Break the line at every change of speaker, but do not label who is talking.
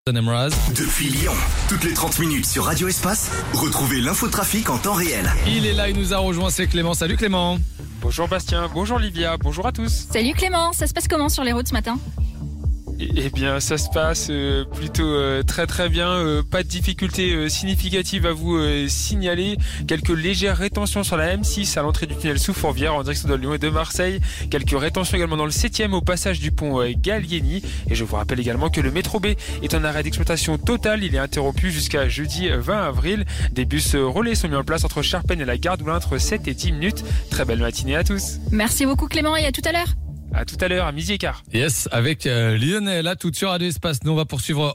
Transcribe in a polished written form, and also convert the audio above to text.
Emraz.
Depuis Lyon, toutes les 30 minutes sur Radio Espace, retrouvez l'infotrafic en temps réel.
Il est là, il nous a rejoint, c'est Clément. Salut Clément.
Bonjour Bastien, bonjour Livia, bonjour à tous.
Salut Clément, ça se passe comment sur les routes ce matin ?
Eh bien, ça se passe plutôt très bien. Pas de difficultés significatives à vous signaler. Quelques légères rétentions sur la M6 à l'entrée du tunnel sous Fourvière en direction de Lyon et de Marseille. Quelques rétentions également dans le 7e au passage du pont Gallieni. Et je vous rappelle également que le métro B est en arrêt d'exploitation totale. Il est interrompu jusqu'à jeudi 20 avril. Des bus relais sont mis en place entre Charpennes et la gare d'Oulin entre 7 et 10 minutes. Très belle matinée à tous.
Merci beaucoup Clément et à tout à l'heure.
À tout à l'heure, à midi et quart.
Yes, avec Lionel, là, tout sur Radio Espace. Nous, on va poursuivre